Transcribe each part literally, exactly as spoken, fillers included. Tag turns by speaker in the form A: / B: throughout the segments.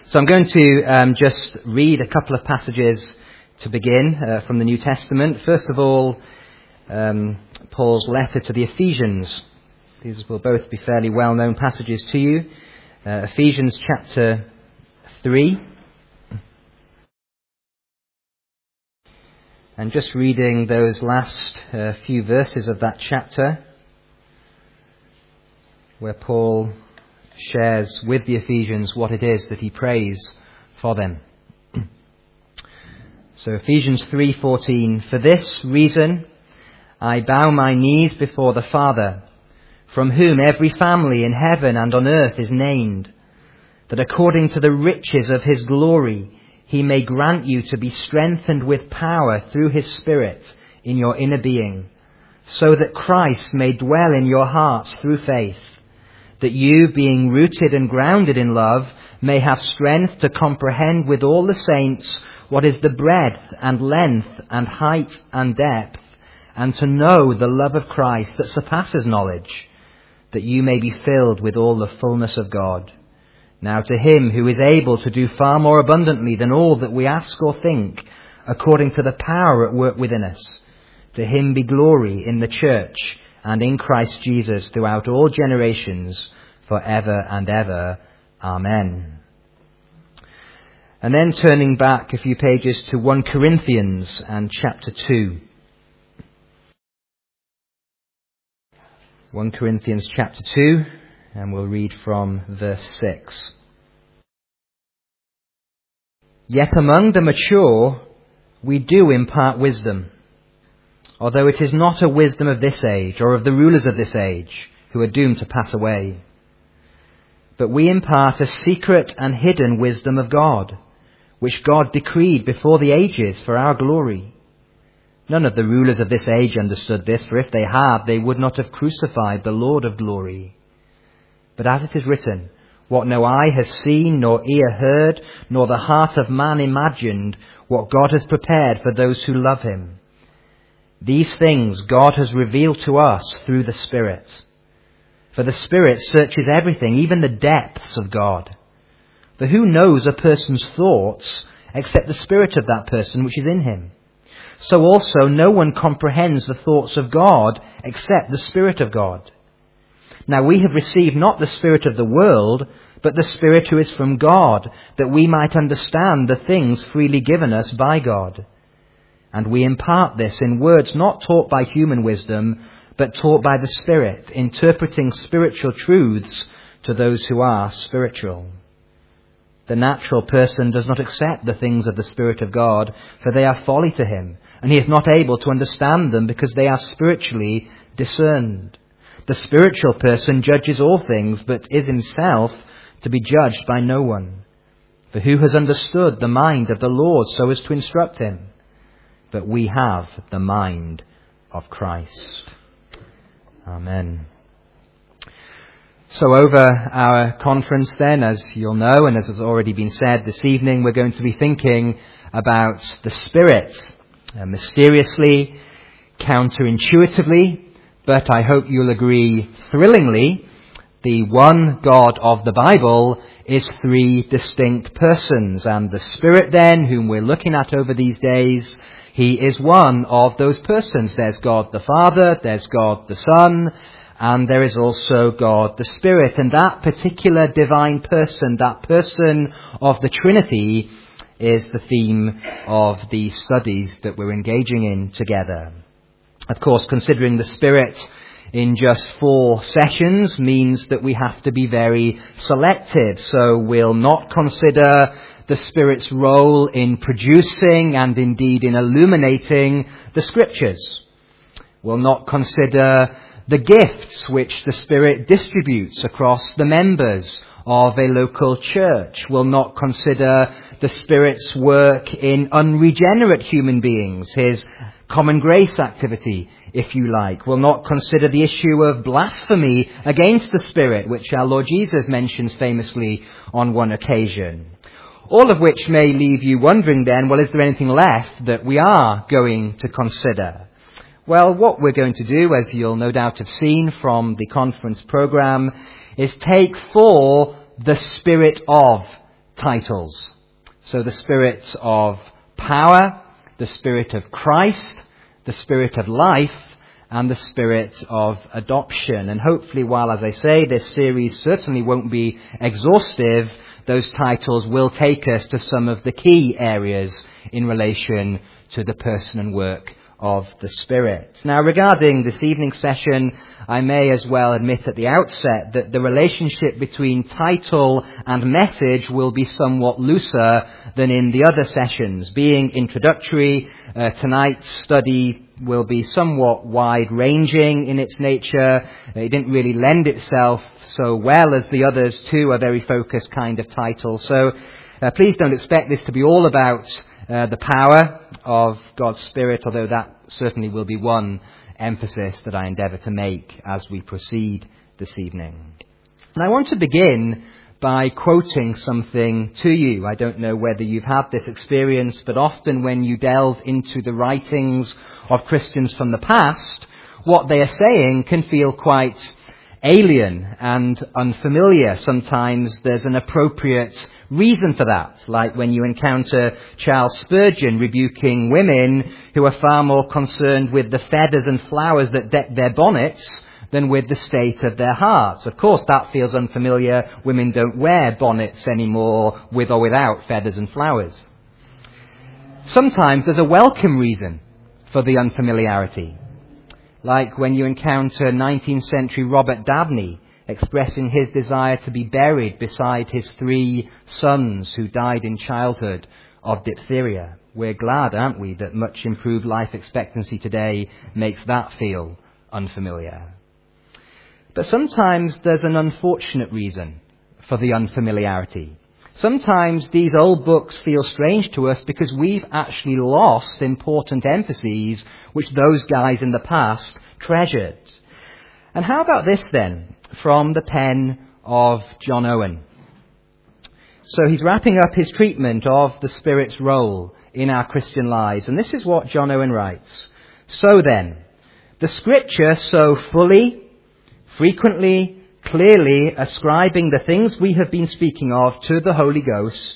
A: So I'm going to um, just read a couple of passages to begin uh, from the New Testament. First of all, um, Paul's letter to the Ephesians. These will both be fairly well-known passages to you. Uh, Ephesians chapter three. And just reading those last uh, few verses of that chapter, where Paul shares with the Ephesians what it is that he prays for them. So Ephesians three fourteen, "For this reason I bow my knees before the Father, from whom every family in heaven and on earth is named, that according to the riches of his glory he may grant you to be strengthened with power through his Spirit in your inner being, so that Christ may dwell in your hearts through faith, that you, being rooted and grounded in love, may have strength to comprehend with all the saints what is the breadth and length and height and depth, and to know the love of Christ that surpasses knowledge, that you may be filled with all the fullness of God. Now to him who is able to do far more abundantly than all that we ask or think, according to the power at work within us, to him be glory in the church and in Christ Jesus throughout all generations, forever and ever. Amen." And then turning back a few pages to First Corinthians and chapter two. First Corinthians chapter two, and we'll read from verse six. "Yet among the mature we do impart wisdom, although it is not a wisdom of this age or of the rulers of this age, who are doomed to pass away. But we impart a secret and hidden wisdom of God, which God decreed before the ages for our glory. None of the rulers of this age understood this, for if they had, they would not have crucified the Lord of glory. But as it is written, what no eye has seen, nor ear heard, nor the heart of man imagined, what God has prepared for those who love him. These things God has revealed to us through the Spirit. For the Spirit searches everything, even the depths of God. For who knows a person's thoughts except the spirit of that person which is in him? So also no one comprehends the thoughts of God except the Spirit of God. Now we have received not the spirit of the world, but the Spirit who is from God, that we might understand the things freely given us by God. And we impart this in words not taught by human wisdom, but taught by the Spirit, interpreting spiritual truths to those who are spiritual. The natural person does not accept the things of the Spirit of God, for they are folly to him, and he is not able to understand them because they are spiritually discerned. The spiritual person judges all things, but is himself to be judged by no one. For who has understood the mind of the Lord so as to instruct him? But we have the mind of Christ." Amen. So over our conference then, as you'll know, and as has already been said this evening, we're going to be thinking about the Spirit, uh, mysteriously, counterintuitively, but I hope you'll agree thrillingly, the one God of the Bible is three distinct persons, and the Spirit then, whom we're looking at over these days, he is one of those persons. There's God the Father, there's God the Son, and there is also God the Spirit. And that particular divine person, that person of the Trinity, is the theme of the studies that we're engaging in together. Of course, considering the Spirit in just four sessions means that we have to be very selective. So we'll not consider the Spirit's role in producing and indeed in illuminating the Scriptures. We'll not consider the gifts which the Spirit distributes across the members of a local church. We'll not consider the Spirit's work in unregenerate human beings, his common grace activity, if you like. We'll not consider the issue of blasphemy against the Spirit, which our Lord Jesus mentions famously on one occasion. All of which may leave you wondering then, well, is there anything left that we are going to consider? Well, what we're going to do, as you'll no doubt have seen from the conference program, is take for the Spirit of titles. So the spirit of power, the spirit of Christ, the spirit of life, and the spirit of adoption. And hopefully, while, as I say, this series certainly won't be exhaustive, those titles will take us to some of the key areas in relation to the person and work of the Spirit. Now, regarding this evening's session, I may as well admit at the outset that the relationship between title and message will be somewhat looser than in the other sessions. Being introductory, uh, tonight's study will be somewhat wide-ranging in its nature. It didn't really lend itself so well as the others too, a very focused kind of title. So uh, please don't expect this to be all about uh, the power of God's Spirit, although that certainly will be one emphasis that I endeavour to make as we proceed this evening. And I want to begin by quoting something to you. I don't know whether you've had this experience, but often when you delve into the writings of Christians from the past, what they are saying can feel quite alien and unfamiliar. Sometimes there's an appropriate reason for that, like when you encounter Charles Spurgeon rebuking women who are far more concerned with the feathers and flowers that deck their bonnets than with the state of their hearts. Of course, that feels unfamiliar. Women don't wear bonnets anymore with or without feathers and flowers. Sometimes there's a welcome reason for the unfamiliarity, like when you encounter nineteenth century Robert Dabney expressing his desire to be buried beside his three sons who died in childhood of diphtheria. We're glad, aren't we, that much improved life expectancy today makes that feel unfamiliar. But sometimes there's an unfortunate reason for the unfamiliarity. Sometimes these old books feel strange to us because we've actually lost important emphases which those guys in the past treasured. And how about this then, from the pen of John Owen? So he's wrapping up his treatment of the Spirit's role in our Christian lives. And this is what John Owen writes. So then, the Scripture so fully, frequently, clearly ascribing the things we have been speaking of to the Holy Ghost,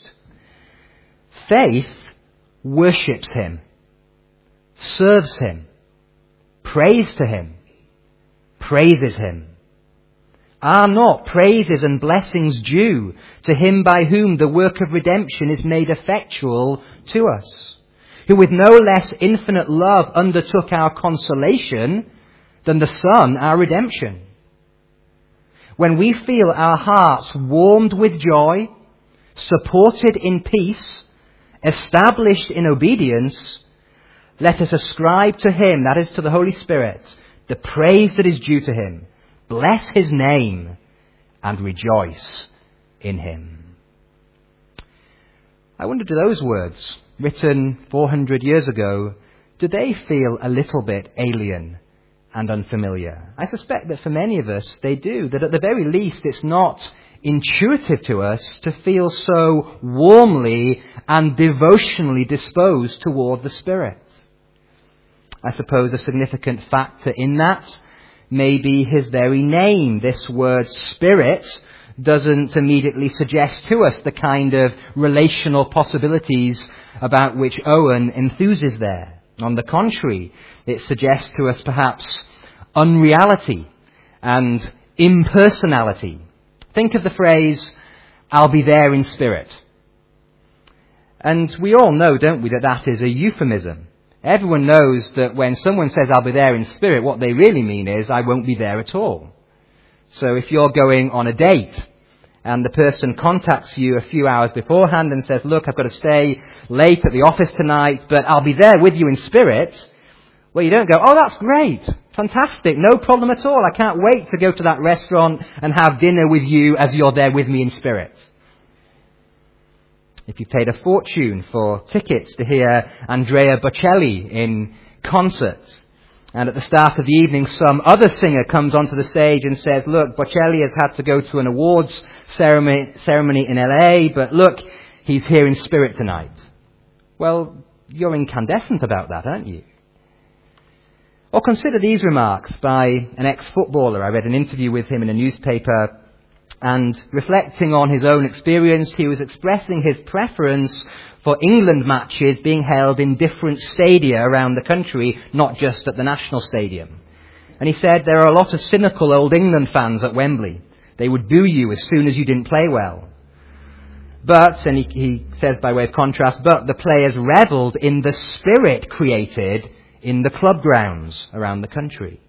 A: faith worships him, serves him, prays to him, praises him. Are not praises and blessings due to him by whom the work of redemption is made effectual to us, who with no less infinite love undertook our consolation than the Son our redemption? When we feel our hearts warmed with joy, supported in peace, established in obedience, let us ascribe to him, that is to the Holy Spirit, the praise that is due to him. Bless his name and rejoice in him. I wonder, do those words, written four hundred years ago, do they feel a little bit alien and unfamiliar? I suspect that for many of us they do, that at the very least it's not intuitive to us to feel so warmly and devotionally disposed toward the Spirit. I suppose a significant factor in that may be his very name. This word Spirit doesn't immediately suggest to us the kind of relational possibilities about which Owen enthuses there. On the contrary, it suggests to us perhaps unreality and impersonality. Think of the phrase, "I'll be there in spirit." And we all know, don't we, that that is a euphemism. Everyone knows that when someone says, "I'll be there in spirit," what they really mean is, "I won't be there at all." So if you're going on a date and the person contacts you a few hours beforehand and says, "Look, I've got to stay late at the office tonight, but I'll be there with you in spirit," well, you don't go, "Oh, that's great. Fantastic. No problem at all. I can't wait to go to that restaurant and have dinner with you as you're there with me in spirit." If you paid a fortune for tickets to hear Andrea Bocelli in concert, and at the start of the evening some other singer comes onto the stage and says, "Look, Bocelli has had to go to an awards ceremony, ceremony in L A, but look, he's here in spirit tonight." Well, you're incandescent about that, aren't you? Or consider these remarks by an ex-footballer. I read an interview with him in a newspaper And reflecting on his own experience, he was expressing his preference for England matches being held in different stadia around the country, not just at the National Stadium. And he said there are a lot of cynical old England fans at Wembley. They would boo you as soon as you didn't play well. But, and he, he says by way of contrast, but the players revelled in the spirit created in the club grounds around the country.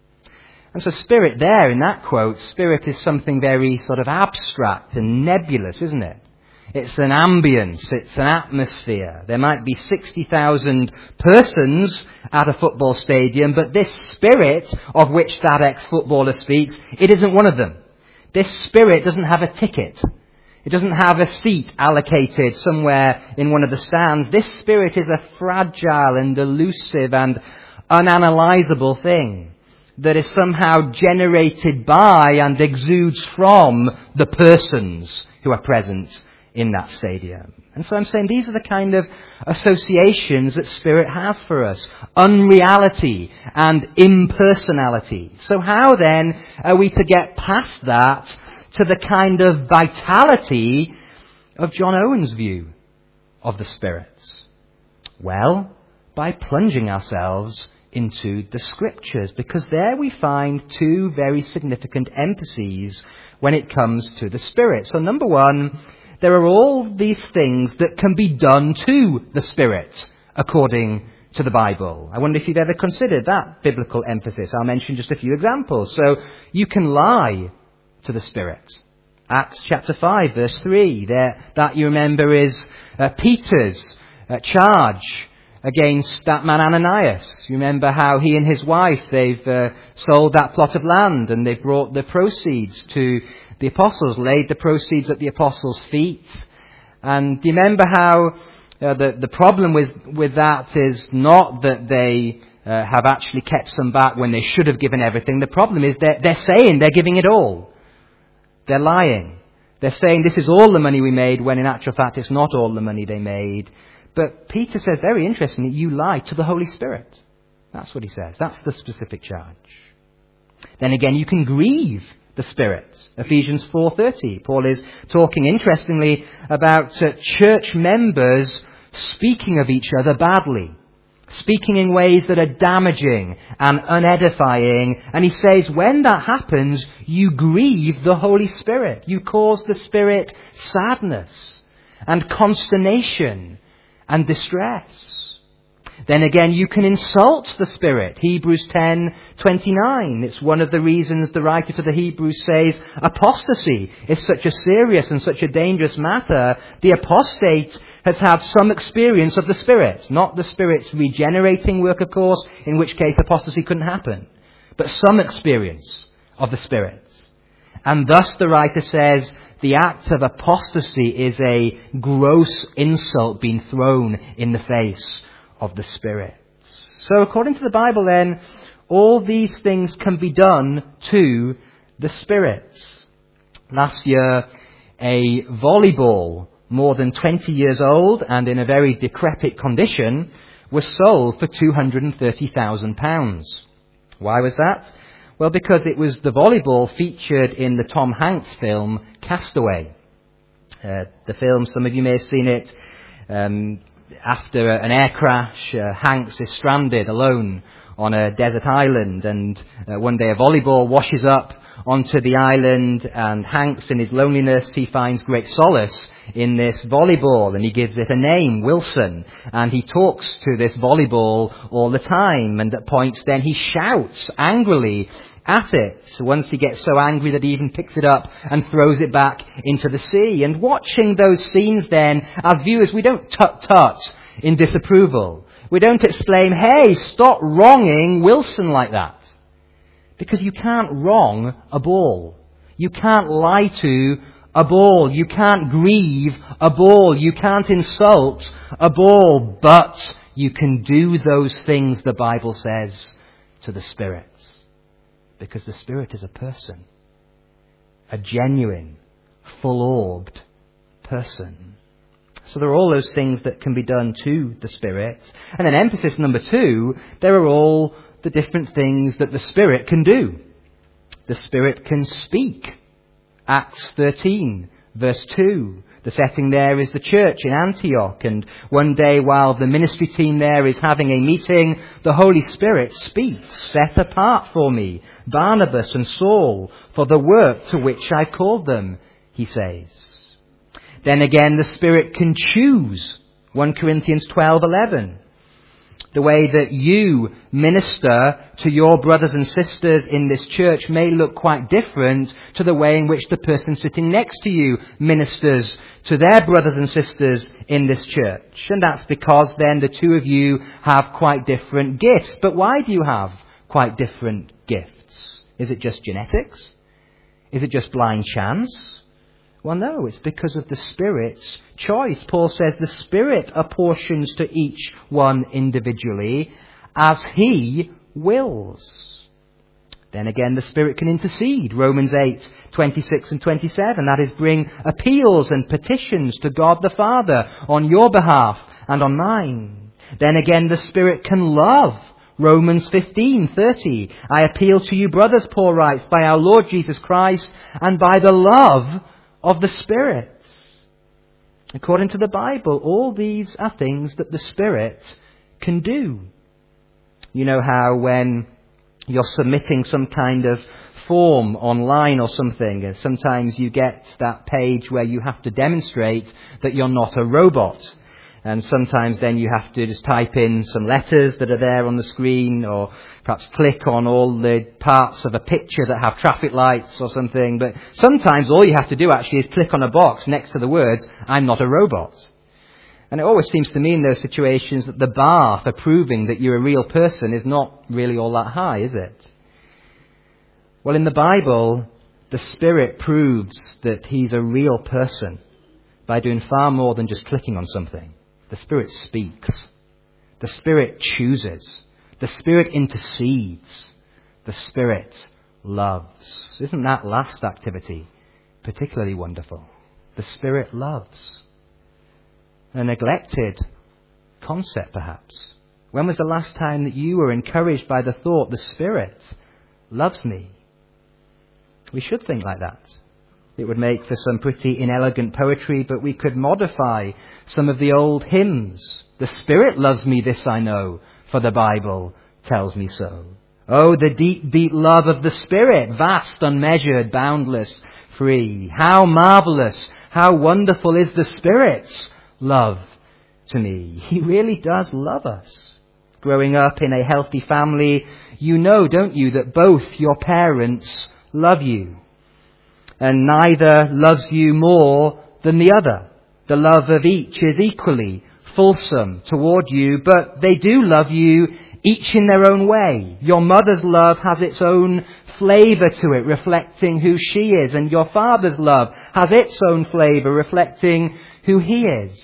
A: And so spirit there, in that quote, spirit is something very sort of abstract and nebulous, isn't it? It's an ambience, it's an atmosphere. There might be sixty thousand persons at a football stadium, but this spirit of which that ex-footballer speaks, it isn't one of them. This spirit doesn't have a ticket. It doesn't have a seat allocated somewhere in one of the stands. This spirit is a fragile and elusive and unanalyzable thing that is somehow generated by and exudes from the persons who are present in that stadium. And so I'm saying these are the kind of associations that spirit has for us. Unreality and impersonality. So how then are we to get past that to the kind of vitality of John Owen's view of the spirits? Well, by plunging ourselves into the scriptures, because there we find two very significant emphases when it comes to the Spirit. So number one, there are all these things that can be done to the Spirit according to the Bible. I wonder if you've ever considered that biblical emphasis. I'll mention just a few examples. So you can lie to the Spirit. Acts chapter five, verse three. There, that you remember is uh, Peter's uh, charge against that man Ananias. You remember how he and his wife, they've uh, sold that plot of land and they've brought the proceeds to the apostles, laid the proceeds at the apostles' feet. And do you remember how uh, the, the problem with, with that is not that they uh, have actually kept some back when they should have given everything. The problem is they're, they're saying they're giving it all. They're lying. They're saying this is all the money we made, when in actual fact it's not all the money they made. But Peter says, very interestingly, you lie to the Holy Spirit. That's what he says. That's the specific charge. Then again, you can grieve the Spirit. Ephesians four thirty. Paul is talking, interestingly, about uh, church members speaking of each other badly. Speaking in ways that are damaging and unedifying. And he says, when that happens, you grieve the Holy Spirit. You cause the Spirit sadness and consternation and distress. Then again, you can insult the Spirit. Hebrews ten twenty-nine. It's one of the reasons the writer to the Hebrews says apostasy is such a serious and such a dangerous matter. The apostate has had some experience of the Spirit. Not the Spirit's regenerating work, of course, in which case apostasy couldn't happen. But some experience of the Spirit. And thus the writer says, the act of apostasy is a gross insult being thrown in the face of the Spirit. So according to the Bible then, all these things can be done to the Spirit. Last year, a volleyball more than twenty years old and in a very decrepit condition was sold for two hundred thirty thousand pounds. Why was that? Well, because it was the volleyball featured in the Tom Hanks film Castaway. Uh, the film, some of you may have seen it. Um, after an air crash, uh, Hanks is stranded alone on a desert island, and uh, one day a volleyball washes up onto the island, and Hanks, in his loneliness, he finds great solace in this volleyball, and he gives it a name, Wilson, and he talks to this volleyball all the time, and at points then he shouts angrily at it. So once he gets so angry that he even picks it up and throws it back into the sea. And watching those scenes then, as viewers, we don't tut-tut in disapproval. We don't exclaim, hey, stop wronging Wilson like that. Because you can't wrong a ball. You can't lie to a ball. You can't grieve a ball. You can't insult a ball. But you can do those things, the Bible says, to the Spirit. Because the Spirit is a person. A genuine, full-orbed person. So there are all those things that can be done to the Spirit. And then emphasis number two, there are all the different things that the Spirit can do. The Spirit can speak Acts thirteen, verse two. The setting there is the church in Antioch, and one day while the ministry team there is having a meeting, the Holy Spirit speaks, "Set apart for me Barnabas and Saul for the work to which I called them," he says. Then again, the Spirit can choose. First Corinthians twelve eleven. The way that you minister to your brothers and sisters in this church may look quite different to the way in which the person sitting next to you ministers to their brothers and sisters in this church. And that's because then the two of you have quite different gifts. But why do you have quite different gifts? Is it just genetics? Is it just blind chance? Well, no, it's because of the Spirit's choice. Paul says the Spirit apportions to each one individually as he wills. Then again, the Spirit can intercede. Romans eight, twenty-six and twenty-seven. That is, bring appeals and petitions to God the Father on your behalf and on mine. Then again, the Spirit can love. Romans fifteen, thirty. I appeal to you, brothers, Paul writes, by our Lord Jesus Christ and by the love of the Spirit. According to the Bible, all these are things that the Spirit can do. You know how when you're submitting some kind of form online or something, and sometimes you get that page where you have to demonstrate that you're not a robot. And sometimes then you have to just type in some letters that are there on the screen, or perhaps click on all the parts of a picture that have traffic lights or something. But sometimes all you have to do actually is click on a box next to the words, "I'm not a robot." And it always seems to me in those situations that the bar for proving that you're a real person is not really all that high, is it? Well, in the Bible, the Spirit proves that he's a real person by doing far more than just clicking on something. The Spirit speaks. The Spirit chooses. The Spirit intercedes. The Spirit loves. Isn't that last activity particularly wonderful? The Spirit loves. A neglected concept, perhaps. When was the last time that you were encouraged by the thought, the Spirit loves me? We should think like that. It would make for some pretty inelegant poetry, but we could modify some of the old hymns. The Spirit loves me, this I know, for the Bible tells me so. Oh, the deep, deep love of the Spirit, vast, unmeasured, boundless, free. How marvelous, how wonderful is the Spirit's love to me. He really does love us. Growing up in a healthy family, you know, don't you, that both your parents love you. And neither loves you more than the other. The love of each is equally fulsome toward you, but they do love you each in their own way. Your mother's love has its own flavour to it, reflecting who she is, and your father's love has its own flavour, reflecting who he is.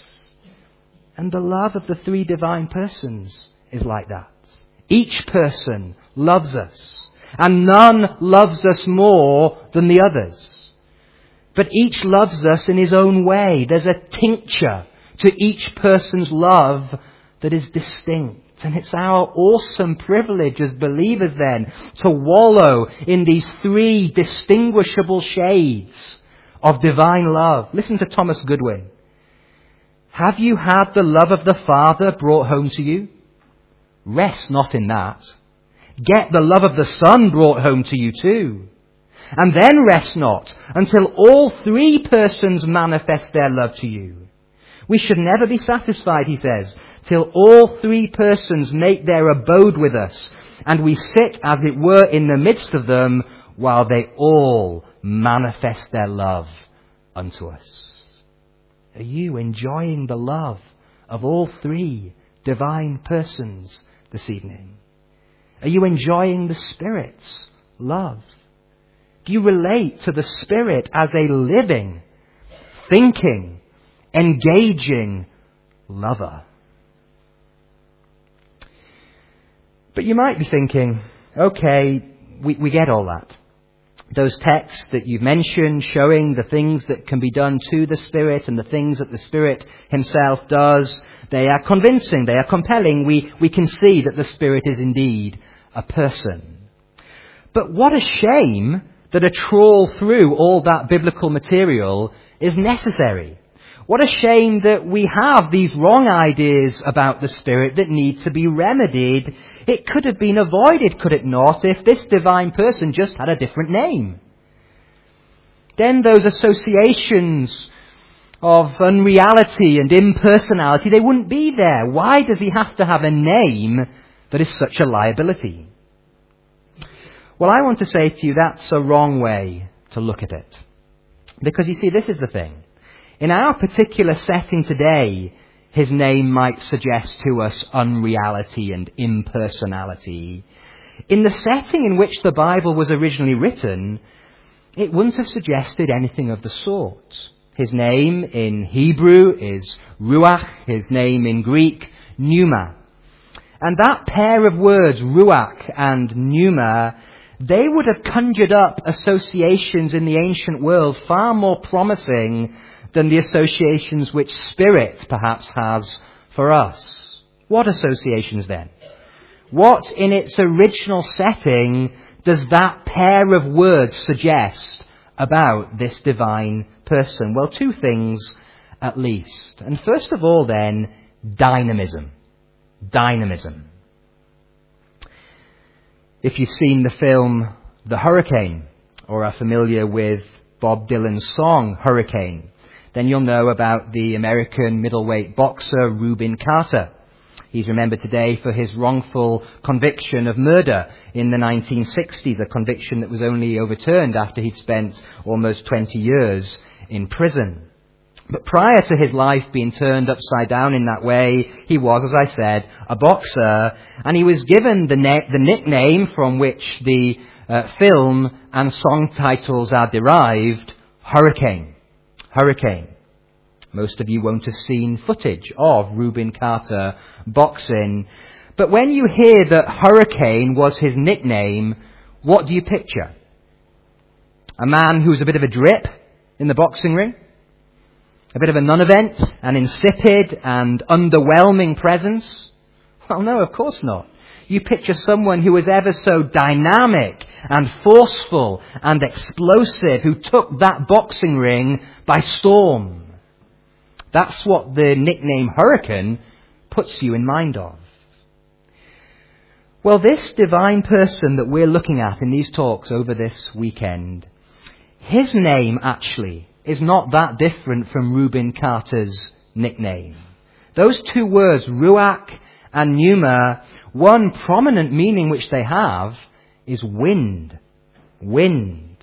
A: And the love of the three divine persons is like that. Each person loves us, and none loves us more than the others. But each loves us in his own way. There's a tincture to each person's love that is distinct. And it's our awesome privilege as believers then to wallow in these three distinguishable shades of divine love. Listen to Thomas Goodwin. Have you had the love of the Father brought home to you? Rest not in that. Get the love of the Son brought home to you too. And then rest not until all three persons manifest their love to you. We should never be satisfied, he says, till all three persons make their abode with us, and we sit, as it were, in the midst of them, while they all manifest their love unto us. Are you enjoying the love of all three divine persons this evening? Are you enjoying the Spirit's love? Do you relate to the Spirit as a living, thinking, engaging lover? But you might be thinking, okay, we, we get all that. Those texts that you've mentioned showing the things that can be done to the Spirit and the things that the Spirit himself does, they are convincing, they are compelling. We, we can see that the Spirit is indeed a person. But what a shame that a trawl through all that biblical material is necessary. What a shame that we have these wrong ideas about the Spirit that need to be remedied. It could have been avoided, could it not, if this divine person just had a different name? Then those associations of unreality and impersonality, they wouldn't be there. Why does he have to have a name that is such a liability? Well, I want to say to you that's a wrong way to look at it. Because you see, this is the thing. In our particular setting today, his name might suggest to us unreality and impersonality. In the setting in which the Bible was originally written, it wouldn't have suggested anything of the sort. His name in Hebrew is Ruach, his name in Greek, Pneuma. And that pair of words, Ruach and Pneuma, they would have conjured up associations in the ancient world far more promising than the associations which Spirit perhaps has for us. What associations then? What in its original setting does that pair of words suggest about this divine person? Well, two things at least. And first of all then, dynamism. Dynamism. If you've seen the film The Hurricane, or are familiar with Bob Dylan's song Hurricane, then you'll know about the American middleweight boxer Rubin Carter. He's remembered today for his wrongful conviction of murder in the nineteen sixties, a conviction that was only overturned after he'd spent almost twenty years in prison. But prior to his life being turned upside down in that way, he was, as I said, a boxer, and he was given the, ne- the nickname from which the uh, film and song titles are derived, Hurricane. Hurricane. Most of you won't have seen footage of Rubin Carter boxing, but when you hear that Hurricane was his nickname, what do you picture? A man who's a bit of a drip in the boxing ring? A bit of a non-event, an insipid and underwhelming presence? Well, no, of course not. You picture someone who was ever so dynamic and forceful and explosive, who took that boxing ring by storm. That's what the nickname Hurricane puts you in mind of. Well, this divine person that we're looking at in these talks over this weekend, his name actually is not that different from Rubin Carter's nickname. Those two words, Ruach and Pneuma, one prominent meaning which they have is wind. Wind.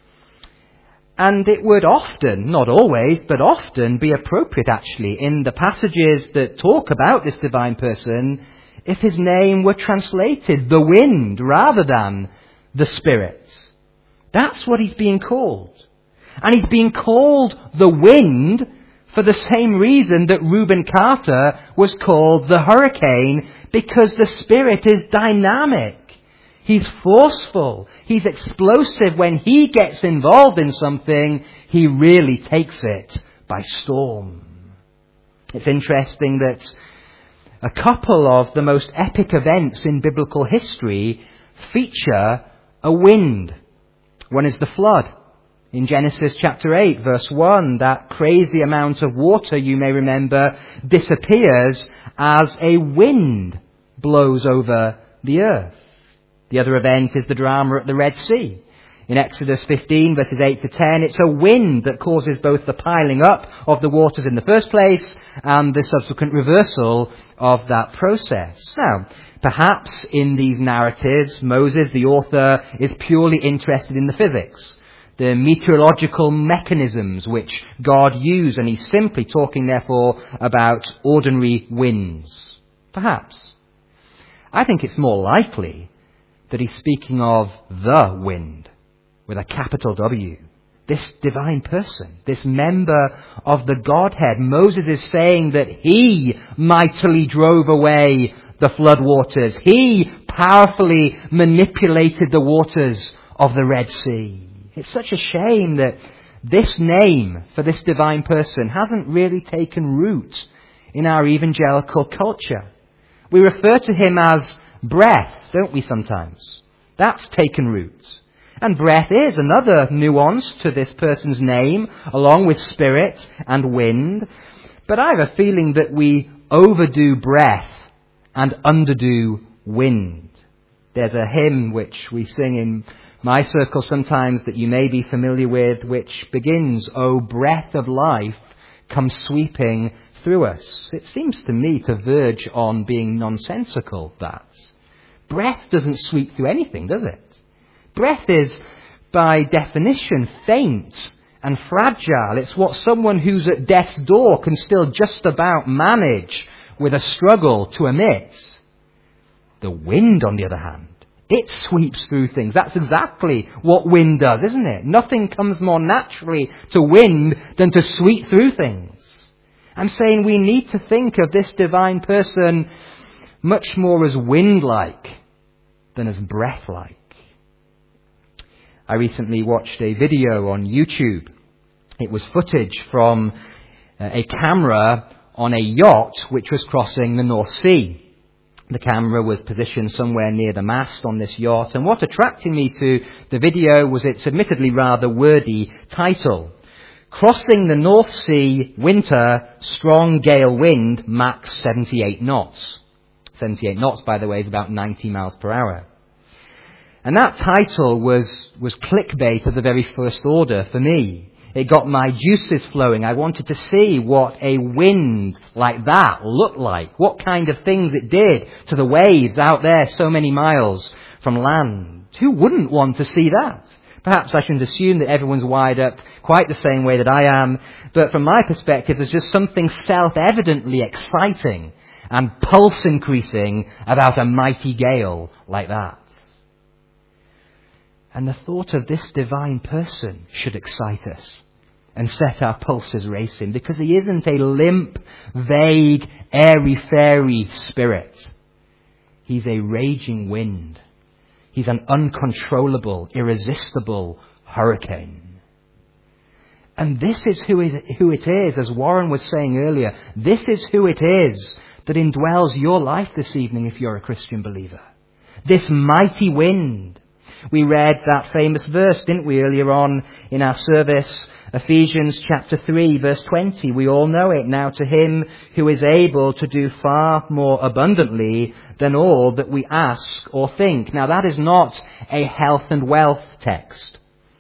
A: And it would often, not always, but often be appropriate actually in the passages that talk about this divine person if his name were translated the wind rather than the Spirit. That's what he's being called. And he's being called the wind for the same reason that Rubin Carter was called the hurricane, because the Spirit is dynamic. He's forceful. He's explosive. When he gets involved in something, he really takes it by storm. It's interesting that a couple of the most epic events in biblical history feature a wind. One is the flood. In Genesis chapter eight, verse one, that crazy amount of water, you may remember, disappears as a wind blows over the earth. The other event is the drama at the Red Sea. In Exodus fifteen, verses eight to ten, it's a wind that causes both the piling up of the waters in the first place and the subsequent reversal of that process. Now, perhaps in these narratives, Moses, the author, is purely interested in the physics, the meteorological mechanisms which God used, and he's simply talking, therefore, about ordinary winds. Perhaps. I think it's more likely that he's speaking of the wind, with a capital W. This divine person, this member of the Godhead. Moses is saying that he mightily drove away the flood waters. He powerfully manipulated the waters of the Red Sea. It's such a shame that this name for this divine person hasn't really taken root in our evangelical culture. We refer to him as breath, don't we sometimes? That's taken root. And breath is another nuance to this person's name, along with spirit and wind. But I have a feeling that we overdo breath and underdo wind. There's a hymn which we sing in my circle sometimes that you may be familiar with, which begins, "O breath of life, come sweeping through us." It seems to me to verge on being nonsensical, that. Breath doesn't sweep through anything, does it? Breath is, by definition, faint and fragile. It's what someone who's at death's door can still just about manage with a struggle to emit. The wind, on the other hand, it sweeps through things. That's exactly what wind does, isn't it? Nothing comes more naturally to wind than to sweep through things. I'm saying we need to think of this divine person much more as wind-like than as breath-like. I recently watched a video on YouTube. It was footage from a camera on a yacht which was crossing the North Sea. The camera was positioned somewhere near the mast on this yacht, and what attracted me to the video was its admittedly rather wordy title. Crossing the North Sea, winter, strong gale wind, max seventy-eight knots. seventy-eight knots, by the way, is about ninety miles per hour. And that title was, was clickbait of the very first order for me. It got my juices flowing. I wanted to see what a wind like that looked like, what kind of things it did to the waves out there so many miles from land. Who wouldn't want to see that? Perhaps I shouldn't assume that everyone's wired up quite the same way that I am, but from my perspective, there's just something self-evidently exciting and pulse-increasing about a mighty gale like that. And the thought of this divine person should excite us and set our pulses racing, because he isn't a limp, vague, airy-fairy spirit. He's a raging wind. He's an uncontrollable, irresistible hurricane. And this is who it is, as Warren was saying earlier, this is who it is that indwells your life this evening if you're a Christian believer. This mighty wind. We read that famous verse, didn't we, earlier on in our service, Ephesians chapter three, verse twenty. We all know it. Now to him who is able to do far more abundantly than all that we ask or think. Now that is not a health and wealth text.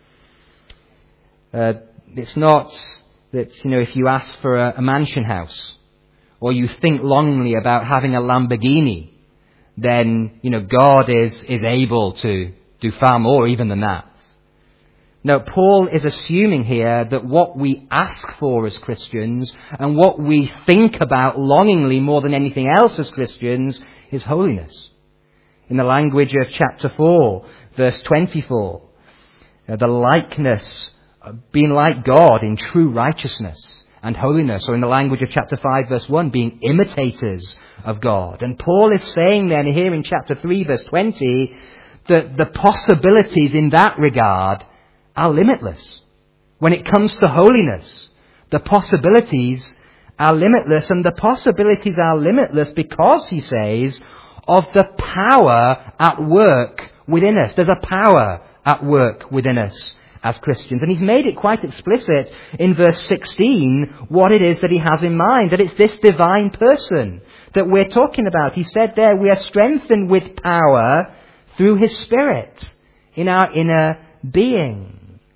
A: Uh, it's not that, you know, if you ask for a, a mansion house or you think longingly about having a Lamborghini, then, you know, God is, is able to do far more even than that. No, Paul is assuming here that what we ask for as Christians and what we think about longingly more than anything else as Christians is holiness. In the language of chapter four, verse twenty-four, uh, the likeness, uh, being like God in true righteousness and holiness, or in the language of chapter five, verse one, being imitators of God. And Paul is saying then here in chapter three, verse twenty, that the possibilities in that regard are limitless. When it comes to holiness, the possibilities are limitless, and the possibilities are limitless because, he says, of the power at work within us. There's a power at work within us as Christians. And he's made it quite explicit in verse sixteen what it is that he has in mind, that it's this divine person that we're talking about. He said there, we are strengthened with power through his Spirit in our inner being.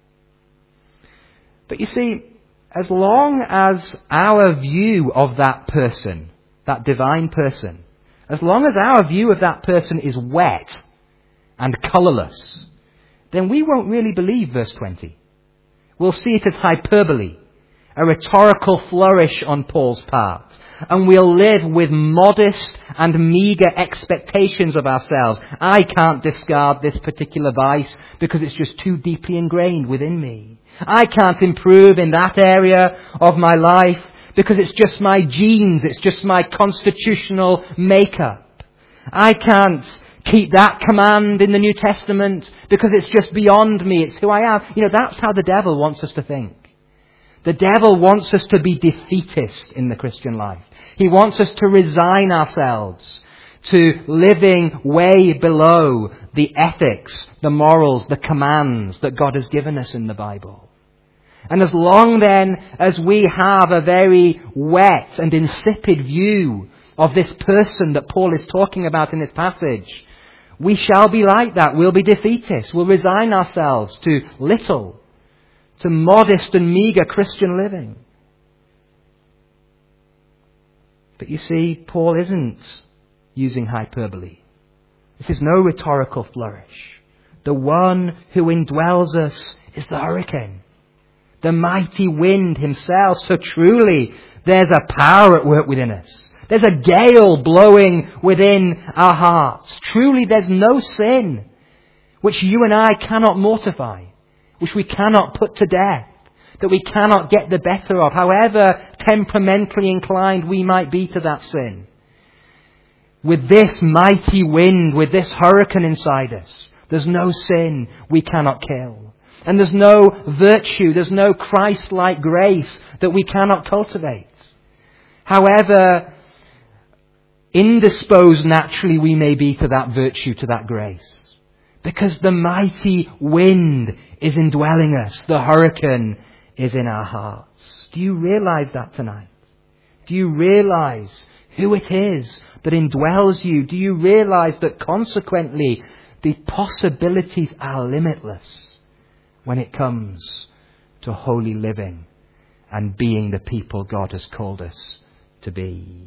A: But you see, as long as our view of that person, that divine person, as long as our view of that person is wet and colourless, then we won't really believe verse twenty. We'll see it as hyperbole, a rhetorical flourish on Paul's part. And we'll live with modest and meagre expectations of ourselves. I can't discard this particular vice because it's just too deeply ingrained within me. I can't improve in that area of my life because it's just my genes, it's just my constitutional makeup. I can't keep that command in the New Testament because it's just beyond me, it's who I am. You know, that's how the devil wants us to think. The devil wants us to be defeatist in the Christian life. He wants us to resign ourselves to living way below the ethics, the morals, the commands that God has given us in the Bible. And as long then as we have a very wet and insipid view of this person that Paul is talking about in this passage, we shall be like that. We'll be defeatist. We'll resign ourselves to little, to modest and meagre Christian living. But you see, Paul isn't using hyperbole. This is no rhetorical flourish. The one who indwells us is the hurricane, the mighty wind himself. So truly, there's a power at work within us. There's a gale blowing within our hearts. Truly, there's no sin which you and I cannot mortify, which we cannot put to death, that we cannot get the better of, however temperamentally inclined we might be to that sin. With this mighty wind, with this hurricane inside us, there's no sin we cannot kill. And there's no virtue, there's no Christ-like grace that we cannot cultivate. However indisposed naturally we may be to that virtue, to that grace. Because the mighty wind is indwelling us. The hurricane is in our hearts. Do you realize that tonight? Do you realize who it is that indwells you? Do you realize that consequently the possibilities are limitless when it comes to holy living and being the people God has called us to be?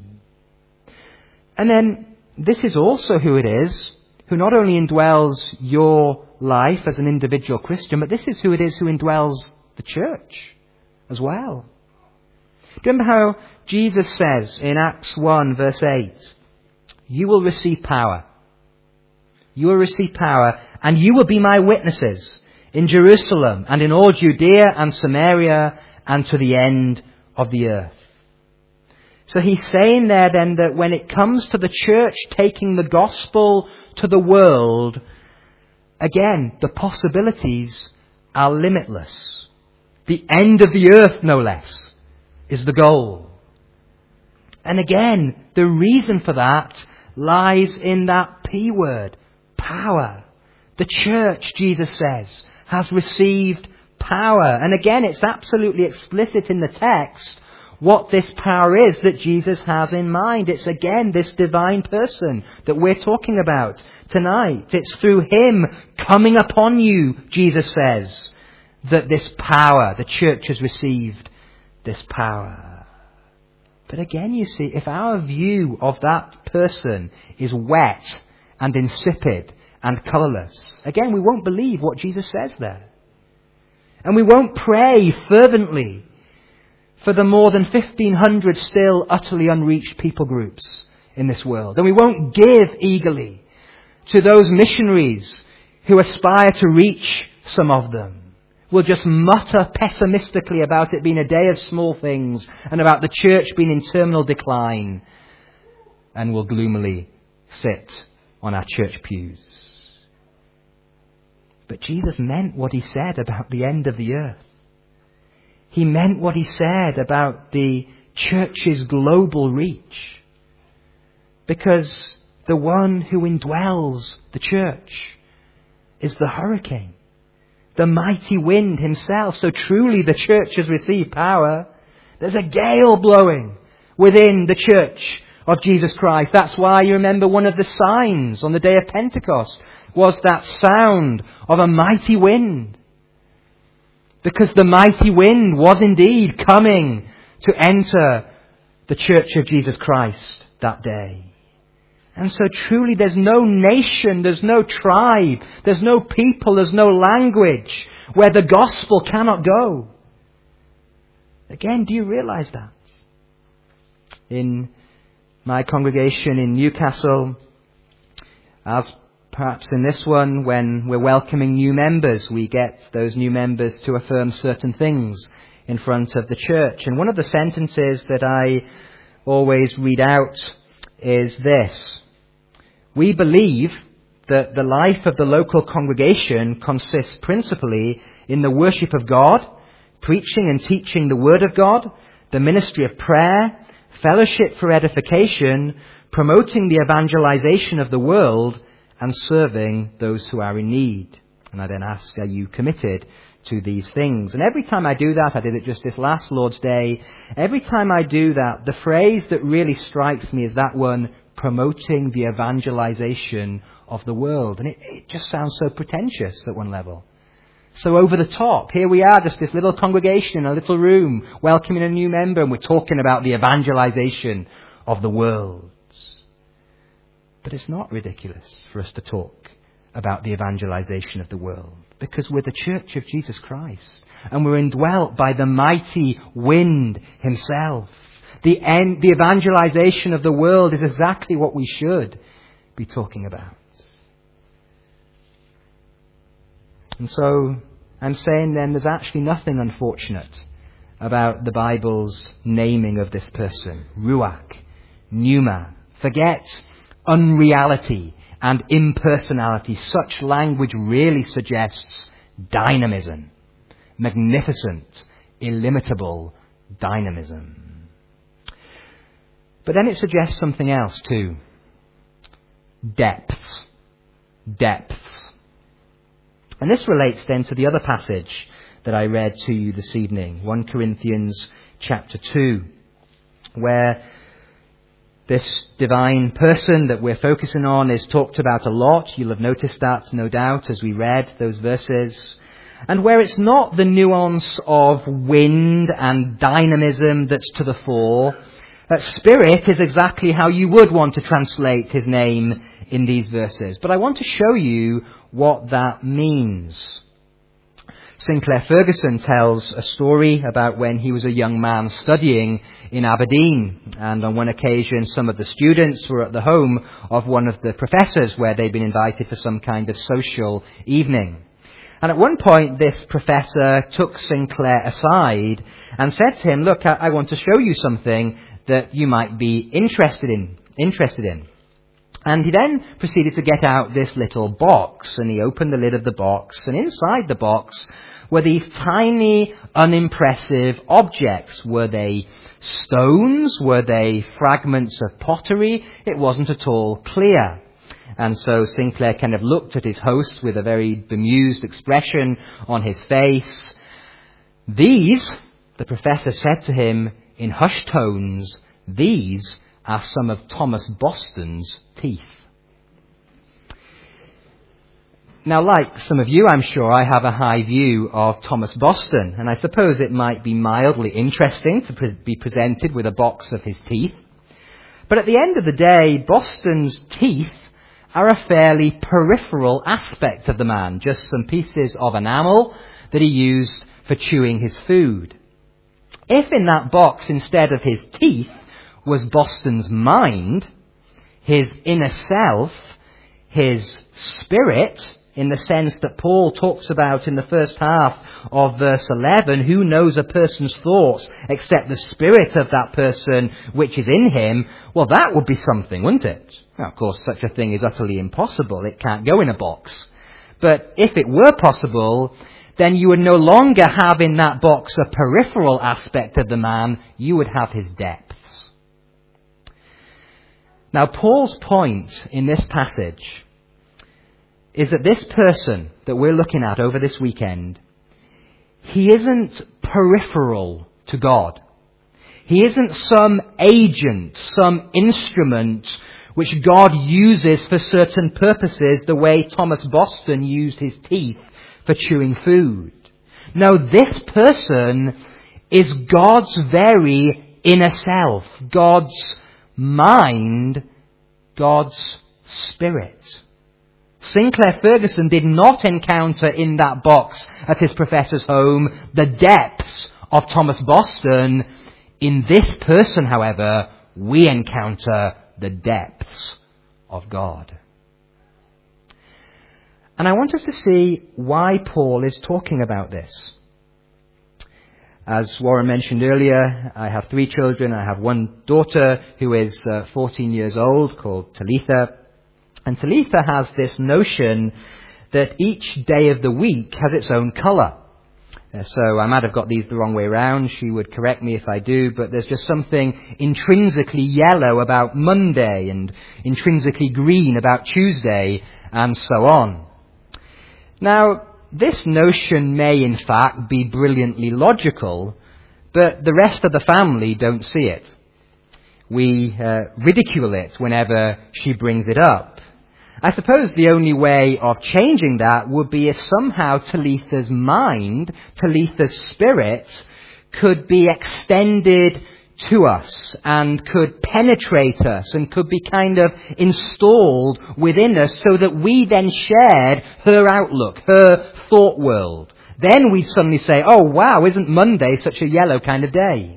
A: And then this is also who it is who not only indwells your life as an individual Christian, but this is who it is who indwells the church as well. Do you remember how Jesus says in Acts one verse eight, you will receive power. You will receive power and you will be my witnesses in Jerusalem and in all Judea and Samaria and to the end of the earth. So he's saying there then that when it comes to the church taking the gospel to the world, again, the possibilities are limitless. The end of the earth, no less, is the goal. And again, the reason for that lies in that P word, power. The church, Jesus says, has received power. And again, it's absolutely explicit in the text what this power is that Jesus has in mind. It's again this divine person that we're talking about tonight. It's through him coming upon you, Jesus says, that this power, the church has received this power. But again, you see, if our view of that person is wet and insipid and colourless, again, we won't believe what Jesus says there. And we won't pray fervently for the more than fifteen hundred still utterly unreached people groups in this world. And we won't give eagerly to those missionaries who aspire to reach some of them. We'll just mutter pessimistically about it being a day of small things and about the church being in terminal decline. And we'll gloomily sit on our church pews. But Jesus meant what he said about the end of the earth. He meant what he said about the church's global reach. Because the one who indwells the church is the hurricane, the mighty wind himself. So truly the church has received power. There's a gale blowing within the church of Jesus Christ. That's why you remember one of the signs on the day of Pentecost was that sound of a mighty wind. Because the mighty wind was indeed coming to enter the church of Jesus Christ that day. And so truly there's no nation, there's no tribe, there's no people, there's no language where the gospel cannot go. Again, do you realize that? In my congregation in Newcastle, as perhaps in this one, when we're welcoming new members, we get those new members to affirm certain things in front of the church. And one of the sentences that I always read out is this. We believe that the life of the local congregation consists principally in the worship of God, preaching and teaching the Word of God, the ministry of prayer, fellowship for edification, promoting the evangelization of the world, and serving those who are in need. And I then ask, are you committed to these things? And every time I do that, I did it just this last Lord's Day, every time I do that, the phrase that really strikes me is that one, promoting the evangelization of the world. And it, it just sounds so pretentious at one level. So over the top. Here we are, just this little congregation in a little room, welcoming a new member, and we're talking about the evangelization of the world. But it's not ridiculous for us to talk about the evangelization of the world, because we're the church of Jesus Christ, and we're indwelt by the mighty wind himself. The, en- the evangelization of the world is exactly what we should be talking about. And so I'm saying then there's actually nothing unfortunate about the Bible's naming of this person. Ruach, pneuma. Forget unreality and impersonality. Such language really suggests dynamism. Magnificent, illimitable dynamism. But then it suggests something else too. Depths. Depths. And this relates then to the other passage that I read to you this evening, First Corinthians chapter two, where this divine person that we're focusing on is talked about a lot. You'll have noticed that, no doubt, as we read those verses. And where it's not the nuance of wind and dynamism that's to the fore, that Spirit is exactly how you would want to translate his name in these verses. But I want to show you what that means. Sinclair Ferguson tells a story about when he was a young man studying in Aberdeen. And on one occasion, some of the students were at the home of one of the professors where they'd been invited for some kind of social evening. And at one point, this professor took Sinclair aside and said to him, look, I, I want to show you something that you might be interested in. Interested in. And he then proceeded to get out this little box, and he opened the lid of the box, and inside the box were these tiny, unimpressive objects. Were they stones? Were they fragments of pottery? It wasn't at all clear. And so Sinclair kind of looked at his host with a very bemused expression on his face. These, the professor said to him in hushed tones, these are some of Thomas Boston's teeth. Now, like some of you, I'm sure, I have a high view of Thomas Boston, and I suppose it might be mildly interesting to pre- be presented with a box of his teeth. But at the end of the day, Boston's teeth are a fairly peripheral aspect of the man, just some pieces of enamel that he used for chewing his food. If in that box, instead of his teeth, was Boston's mind, his inner self, his spirit, in the sense that Paul talks about in the first half of verse eleven, who knows a person's thoughts except the spirit of that person which is in him, well, that would be something, wouldn't it? Now, of course, such a thing is utterly impossible. It can't go in a box. But if it were possible, then you would no longer have in that box a peripheral aspect of the man. You would have his depths. Now, Paul's point in this passage is that this person that we're looking at over this weekend, he isn't peripheral to God. He isn't some agent, some instrument which God uses for certain purposes, the way Thomas Boston used his teeth for chewing food. No, this person is God's very inner self, God's mind, God's spirit. Sinclair Ferguson did not encounter in that box at his professor's home the depths of Thomas Boston. In this person, however, we encounter the depths of God. And I want us to see why Paul is talking about this. As Warren mentioned earlier, I have three children. I have one daughter who is uh, fourteen years old, called Talitha. And Talitha has this notion that each day of the week has its own colour. Uh, so I might have got these the wrong way round. She would correct me if I do, but there's just something intrinsically yellow about Monday and intrinsically green about Tuesday and so on. Now, this notion may in fact be brilliantly logical, but the rest of the family don't see it. We uh, ridicule it whenever she brings it up. I suppose the only way of changing that would be if somehow Talitha's mind, Talitha's spirit, could be extended to us and could penetrate us and could be kind of installed within us so that we then shared her outlook, her thought world. Then we'd suddenly say, oh wow, isn't Monday such a yellow kind of day?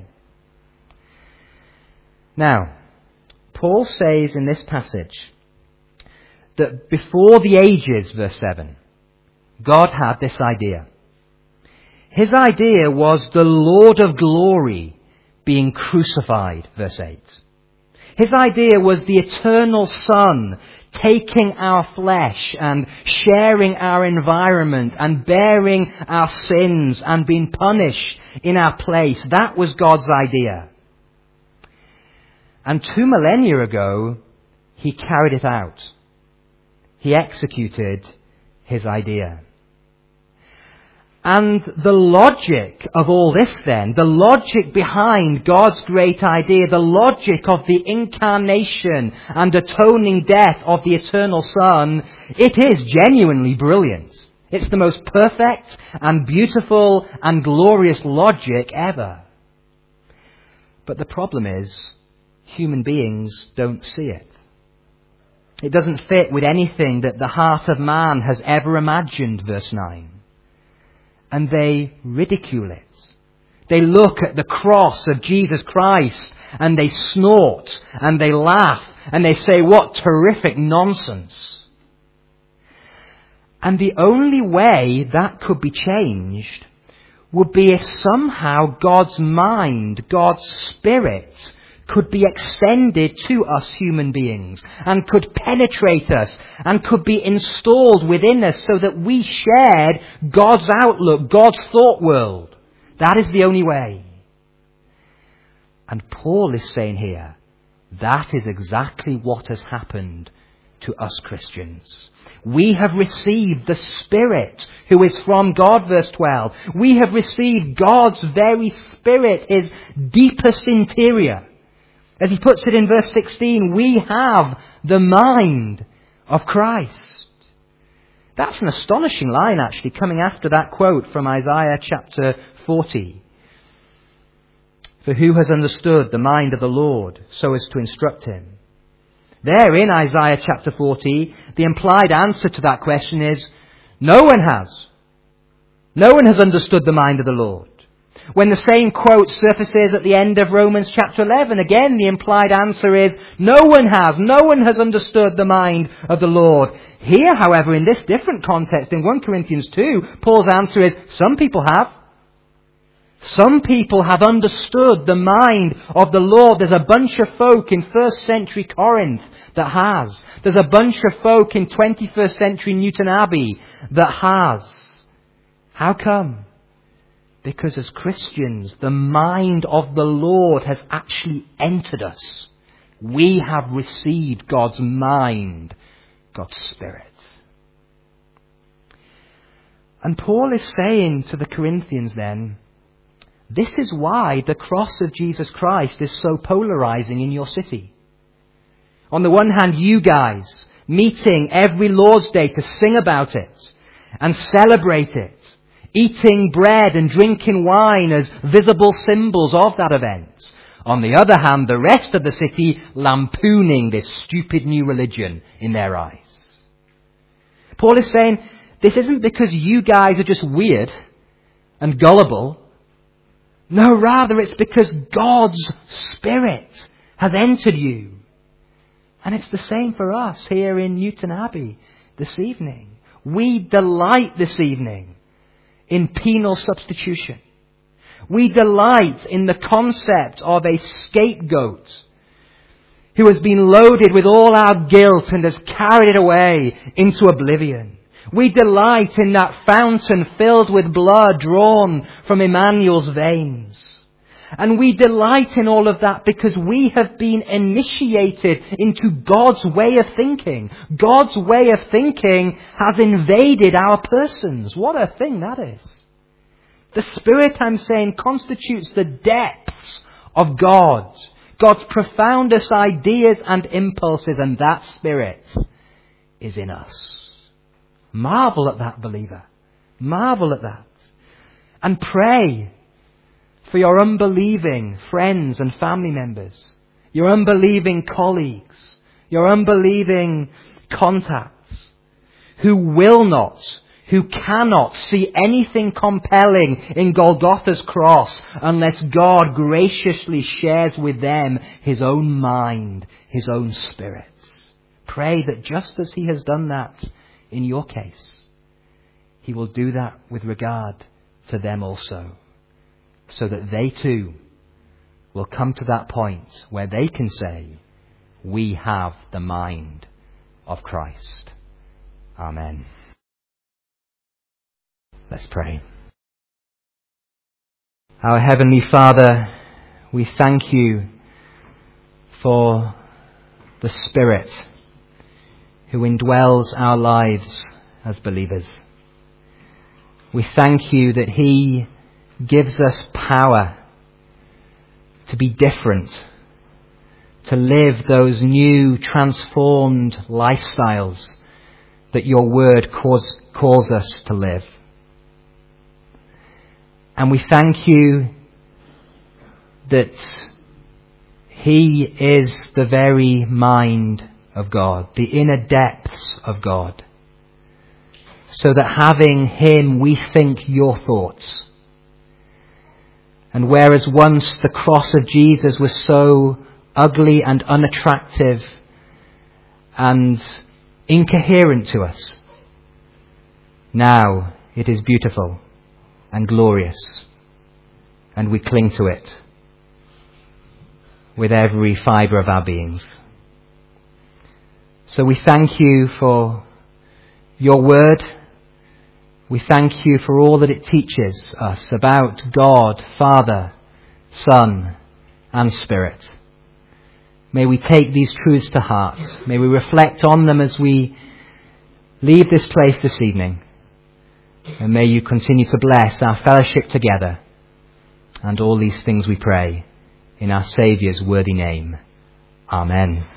A: Now, Paul says in this passage that before the ages, verse seven, God had this idea. His idea was the Lord of glory being crucified, verse eight. His idea was the eternal Son taking our flesh and sharing our environment and bearing our sins and being punished in our place. That was God's idea. And two millennia ago, he carried it out. He executed his idea. And the logic of all this then, the logic behind God's great idea, the logic of the incarnation and atoning death of the eternal Son, it is genuinely brilliant. It's the most perfect and beautiful and glorious logic ever. But the problem is, human beings don't see it. It doesn't fit with anything that the heart of man has ever imagined, verse nine. And they ridicule it. They look at the cross of Jesus Christ and they snort and they laugh and they say, what terrific nonsense. And the only way that could be changed would be if somehow God's mind, God's spirit, could be extended to us human beings and could penetrate us and could be installed within us so that we shared God's outlook, God's thought world. That is the only way. And Paul is saying here, that is exactly what has happened to us Christians. We have received the Spirit who is from God, verse twelve. We have received God's very Spirit, his deepest interior. As he puts it in verse sixteen, we have the mind of Christ. That's an astonishing line, actually, coming after that quote from Isaiah chapter forty. For who has understood the mind of the Lord so as to instruct him? There in Isaiah chapter forty, the implied answer to that question is, no one has. No one has understood the mind of the Lord. When the same quote surfaces at the end of Romans chapter eleven, again the implied answer is, no one has, no one has understood the mind of the Lord. Here, however, in this different context, in First Corinthians two, Paul's answer is, some people have. Some people have understood the mind of the Lord. There's a bunch of folk in first century Corinth that has. There's a bunch of folk in twenty-first century Newton Abbey that has. How come? Because as Christians, the mind of the Lord has actually entered us. We have received God's mind, God's Spirit. And Paul is saying to the Corinthians then, this is why the cross of Jesus Christ is so polarizing in your city. On the one hand, you guys meeting every Lord's Day to sing about it and celebrate it, eating bread and drinking wine as visible symbols of that event. On the other hand, the rest of the city lampooning this stupid new religion in their eyes. Paul is saying, this isn't because you guys are just weird and gullible. No, rather it's because God's Spirit has entered you. And it's the same for us here in Newton Abbey this evening. We delight this evening in penal substitution. We delight in the concept of a scapegoat who has been loaded with all our guilt and has carried it away into oblivion. We delight in that fountain filled with blood drawn from Emmanuel's veins. And we delight in all of that because we have been initiated into God's way of thinking. God's way of thinking has invaded our persons. What a thing that is. The Spirit, I'm saying, constitutes the depths of God. God's profoundest ideas and impulses, and that Spirit is in us. Marvel at that, believer. Marvel at that. And pray for your unbelieving friends and family members, your unbelieving colleagues, your unbelieving contacts, who will not, who cannot see anything compelling in Golgotha's cross unless God graciously shares with them his own mind, his own Spirit. Pray that just as he has done that in your case, he will do that with regard to them also, so that they too will come to that point where they can say, we have the mind of Christ. Amen. Let's pray. Our Heavenly Father, we thank you for the Spirit who indwells our lives as believers. We thank you that he gives us power to be different, to live those new transformed lifestyles that your word calls, calls us to live. And we thank you that he is the very mind of God, the inner depths of God, so that having him we think your thoughts. And whereas once the cross of Jesus was so ugly and unattractive and incoherent to us, now it is beautiful and glorious, and we cling to it with every fibre of our beings. So we thank you for your word. We thank you for all that it teaches us about God, Father, Son, and Spirit. May we take these truths to heart. May we reflect on them as we leave this place this evening. And may you continue to bless our fellowship together. And all these things we pray in our Saviour's worthy name. Amen.